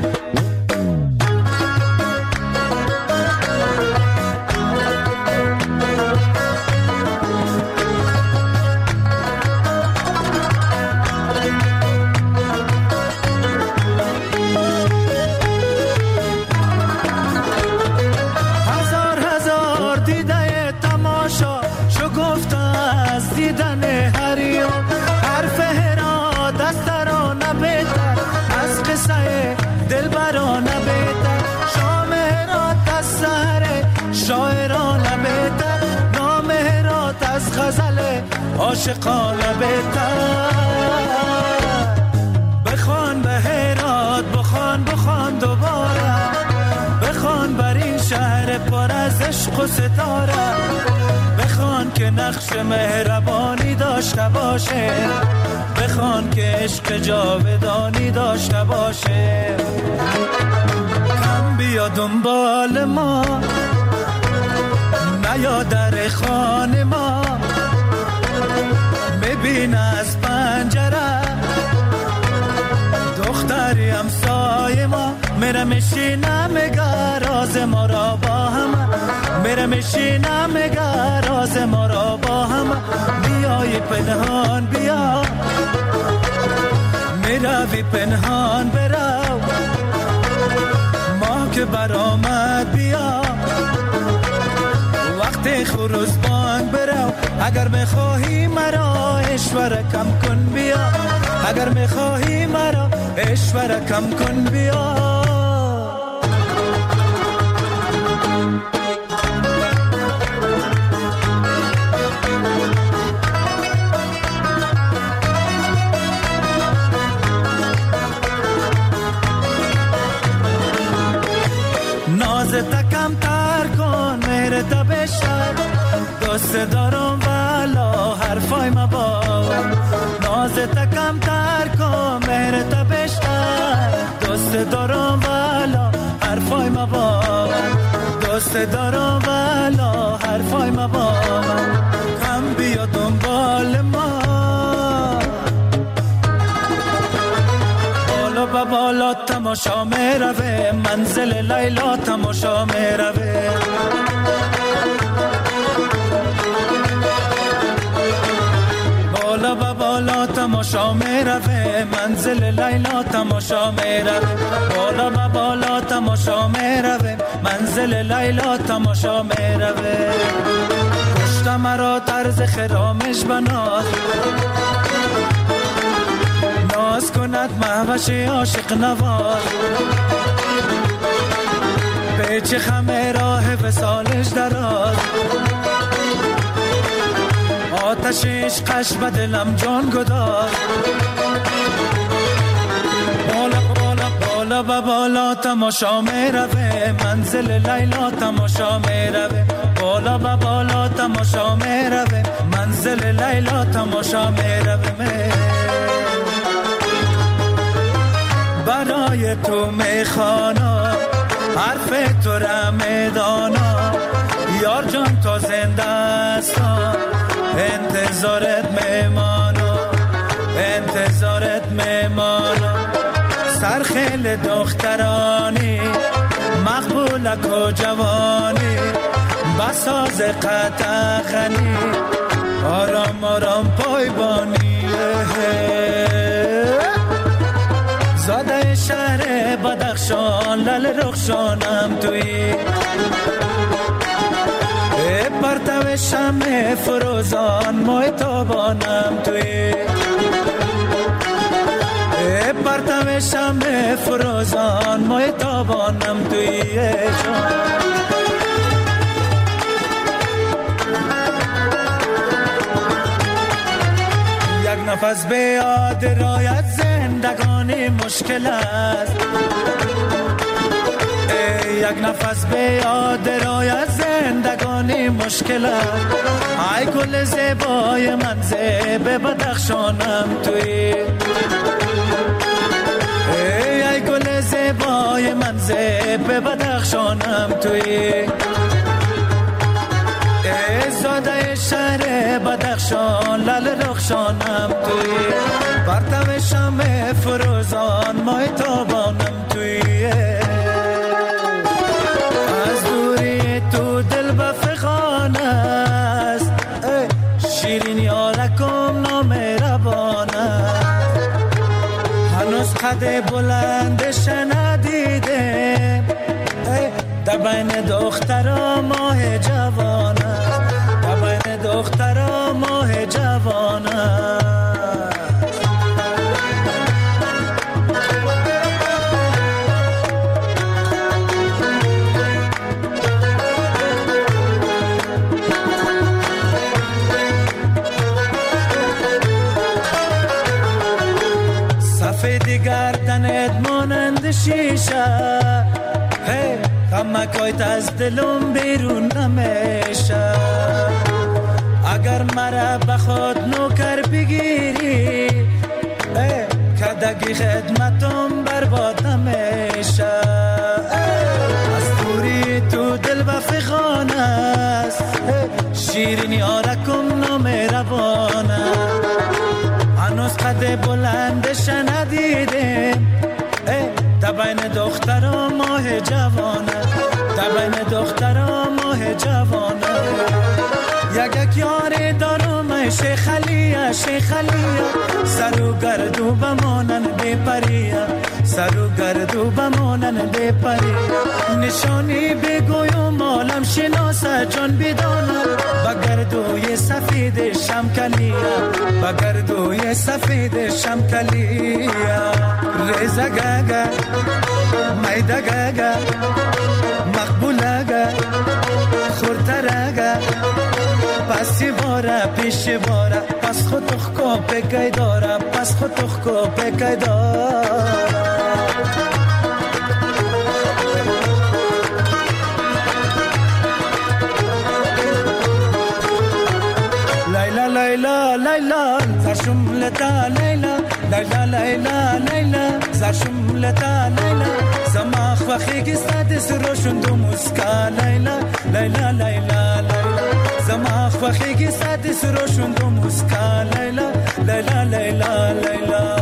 عاشقانه بهتر بخوان به هرات، بخوان بخوان دوباره، بخوان بر این شهر پر از عشق و ستاره، بخوان که نقش مهربانی داشته باشه، بخوان که عشق جاودانی داشته باشه. کم بیا دنبال ما، نیا در خانه ما، ببین از پنجره دختری همسایه ما، میره میشینه میگه راز ما را با هم، میره میشینه میگه راز ما را با هم. بیای پنهان بیا، میروی پنهان برو، ما که برآمد بیا، وقت خروز بانگ برو. اگر میخواهی مرا اشوره کم کن بیا، اگر میخواهی مرا اشوره کم کن بیا. نازت کم تر کن، مهرت بشتر، دوست دارم والا حرفای ما باور. نازت کم تر کن، مهرت بشتر، دوست دارم والا حرفای ما باور، دوست دارم والا حرفای ما باور. کم بیا دنبال ما، بالا با بالا تماشا میروه، منزل لیلا تماشا میروه. بالا با بالا تماشا میروه، منزل لیلا تماشا میروه. بالا با بالا تماشا میروه، منزل لیلا تماشا میروه. پشت مرا طرز خرامش بناز، ناز کند مهوش عاشق نواز. پیچ خم راه وصالش دراز، آتش عشقش به دلم جان گداز. بالا بالا بالا و بالا تماشا می روه، منزل لیلا تماشا می روه. بالا و بالا تماشا می روه، منزل لیلا تماشا می روه. برای تو میخوانا حرف تو را میدانا، یار جان تا زنده هستم انتظارت میمانا، انتظارت میمانا. سرخیل دخترانی مقبولک و جوانی، بساز قطعخنی آرام آرام پایبانی. زاده شهر بدخشان لل رخشانم توی، پرتو شمع فروزان مای تابانم توی، پرتو شمع فروزان مای تابانم توی جان. یک نفس به یاد رایت زندگانی مشکل است، یک نفس به یاد رایت زندگانی مشکل است. ای گل زیبای من زیب بدخشانم توی، ای گل زیبای من زیب بدخشانم توی. زاده شهر بدخشان لل رخشانم توی، پرتو شمع فروزان مای تابانم توی. از دوری تو دل بفغان است، شیرین یارکم نامهربان است. هنوز قد بلندش ندیدم، در بین دخترا ماه جوان است، در بین دخترا ماه جوان است. سفید گردنت مانند شیشه، غمکایت از دلم بیرون نمیشه. اگر مرا به خود نوکر بگیری، کدگی خدمتم برباد نمیشه. از دوری تو دل بفغان است، شیرین یارکم نامهربان است. هنوز قد بلندش ندیدم، در بین دخترا ماه جوانه، در بین دخترا ماه جوانه. یک یک یاری دارم شیخ علیه، شیخ علیه. سر و گردو بمانن بی پریه، سر و گردو بمانن بی پریه. نشانی بگویم عالم شناسه جان بدانه، بگردوی سفید شمکلیه، بگردوی سفید شمکلیه. ریزه گگه میده گگه مقبوله گه خورتره پسی باره پیش باره، پس خود تخکو پکی داره، پس خود تخکو پکی داره. لیلا لیلا لیلا زرشم لتا لیلا، لیلا لیلا لیلا زرشم لتا لیلا. زماخ وخی گستاد سروشن دو مسکا لیلا، لیلا لیلا لیلا. زماخ وخی گستاد سروشن دو مسکا لیلا، لیلا لیلا لیلا.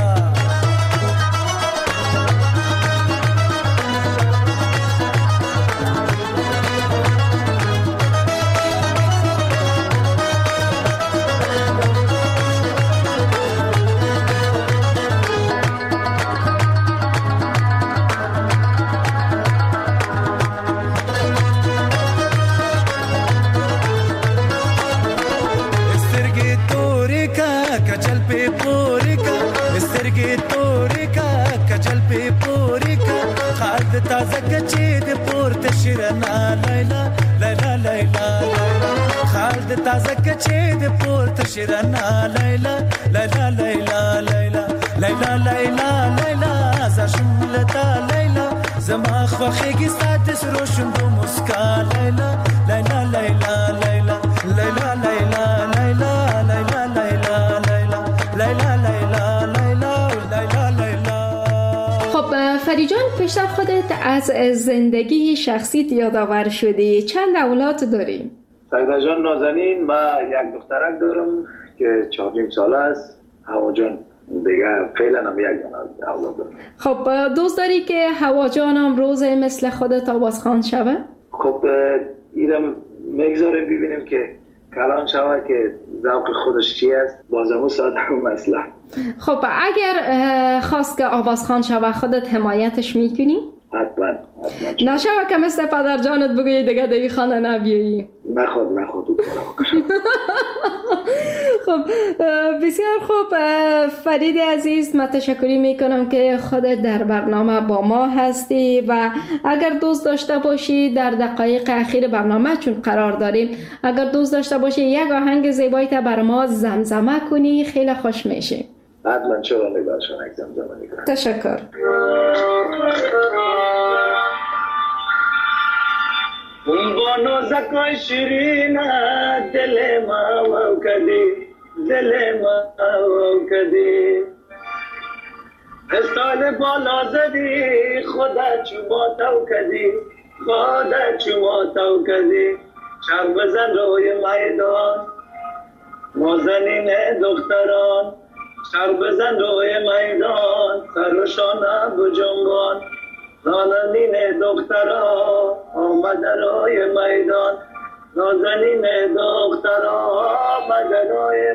تازه کچی دی پورت شیرنا لیلا لیلا لیلا لیلا. خال درد تازه کچه ده پورت شیرنا لیلا لیلا لیلا لیلا لیلا لیلا لیلا زشملتا لیلا زما خوخیگی ستاتس روشن دو مسکا لیلا لیلا لیلا لیلا لیلا لیلا لیلا لیلا لیلا لیلا لیلا لیلا لیلا لیلا. خب فرید جان، پیشتر خودت از زندگی شخصیت یادآور شدی. چند اولاد داری؟ سعیده جان نازنین، من یک دخترک دارم که چهار نیم ساله است. هوا جان دیگه فعلا هم یک دونه اولاد دارم. خب دوست داری که هوا جان هم روز مثل خودت آوازخوان شوه؟ خب ایرم میگذاریم ببینیم که کلان شوه که ذوق خودش چی است، بازمو ساده هم مثلا. خب اگر خواست که آوازخوان شوه خودت حمایتش میکنی؟ حتما حتما. نشوه که مثل پدر جانت بگویی دیگه دیگه خانه نبیایی. نخواد نخواد خب بسیار خوب فرید عزیز، من تشکری میکنم که خودت در برنامه با ما هستی و اگر دوست داشته باشی در دقایق اخیر برنامه چون قرار داریم، اگر دوست داشته باشی یک آهنگ زیبایی تا بر ما زمزمه کنی خیلی خوش میشی. حتما چرا نگاشون یک زمزمه میکنم. تشکر. اون با نازکای شیرین دل ما و کدی دل ما و کدی استال بالا زدی خدا چما تو کدی خدا چما تو کدی چرب بزن روی میدان نازنین دختران چرب بزن روی میدان سرشانه بجنبان نازنین دخترها آمد روی میدان نازنین دخترها آمد روی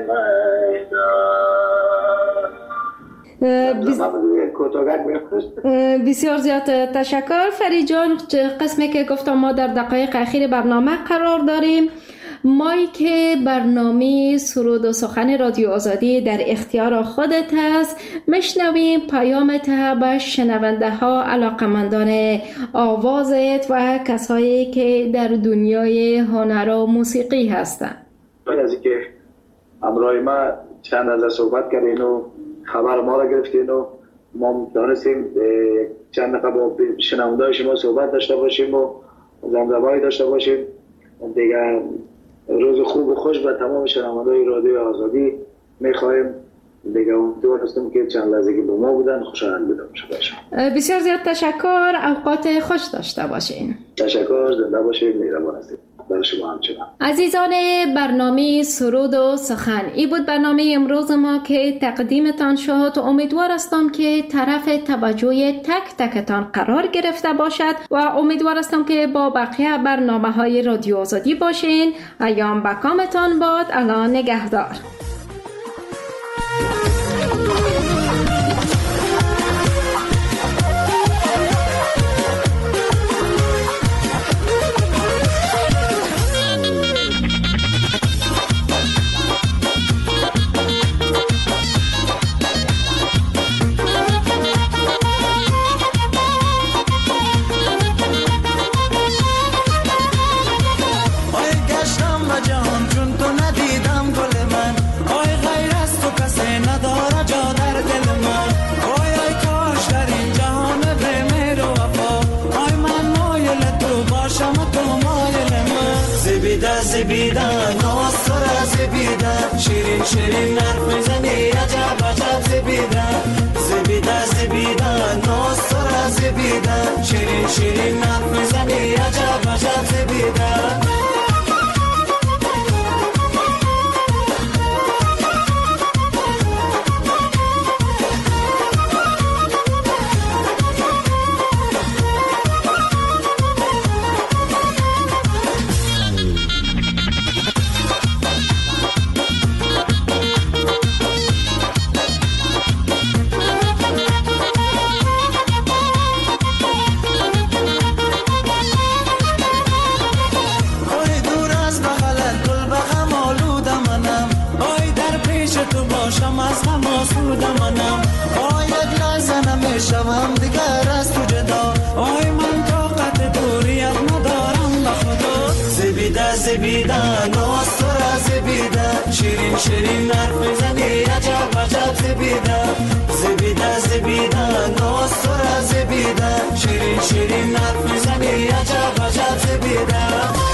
میدان. بسیار زیاد تشکر فرید جان. قسمی که گفتم ما در دقایق اخیر برنامه قرار داریم. مایی که برنامه سرود و سخن رادیو آزادی در اختیار خودت هست، میشنویم پیامت به شنونده ها، علاقمندان آوازت و کسایی که در دنیای هنر و موسیقی هستند. از اینکه همراه ما چند از صحبت کردین و خبر ما را گرفتین و ما دانستیم چند دقیقه با شنونده های شما صحبت داشته باشیم و زمزمه‌ای داشته باشیم. دیگر روز خوب و خوش به تمام شنونده‌های رادیو آزادی می‌خوایم. دیگه امیدوار هستم که چند لحظه که با ما بودن خوشحال بودم. بسیار زیاد تشکر. اوقات خوش داشته باشین. تشکر. زنده باشید. مهربان هستید. برای شما همچنان. عزیزان برنامه سرود و سخن، این بود برنامه امروز ما که تقدیمتان شد. امیدوار هستم که طرف توجه تک تکتان قرار گرفته باشد و امیدوار هستم که با بقیه برنامه های رادیو آزادی باشین. ایام بکامتان باد. الان نگهدار. زبیده ناصر زبیده شیرین شیرین حرف میزنی عجب عجب زبیده زبیده زبیده ناصر زبیده شیرین شیرین حرف میزنی عجب عجب زبیده. شوم دیگر از تو جدا آی من طاقت دوریت ندارم به خدا زبیده زبیده ناصر شیرین شیرین حرف میزنی عجب عجب زبیده زبیده زبیده ناز تو را زبیده شیرین شیرین حرف میزنی عجب عجب زبیده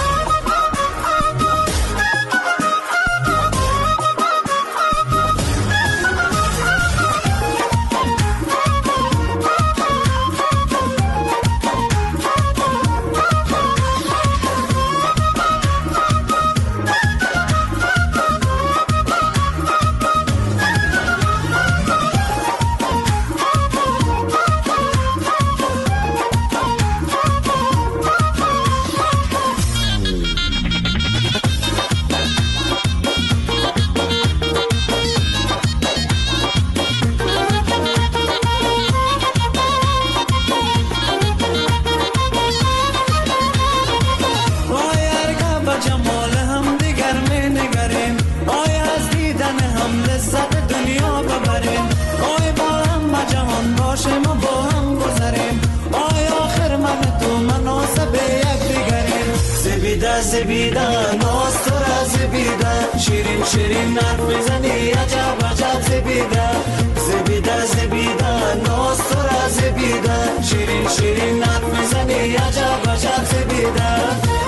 زبیده ناز تو را زبیده شیرین شیرین حرف میزنی عجب عجب زبیده زبیده زبیده ناز تو را زبیده شیرین شیرین حرف میزنی عجب عجب زبیده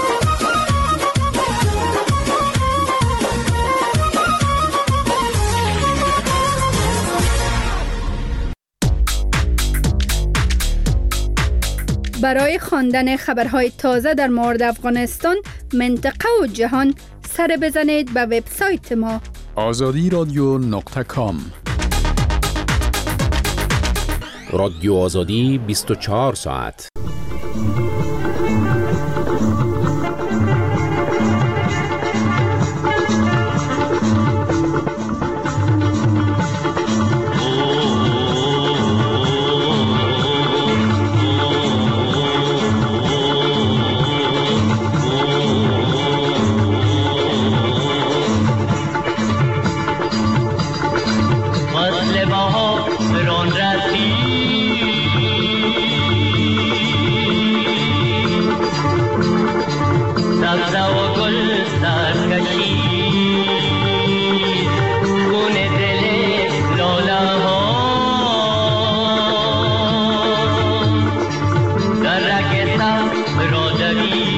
برای خواندن خبرهای تازه در مورد افغانستان، منطقه و جهان سر بزنید به وبسایت ما آزادی رادیو نقطه کام. رادیو آزادی بیست و چهار ساعت. Ragazza, Rosalie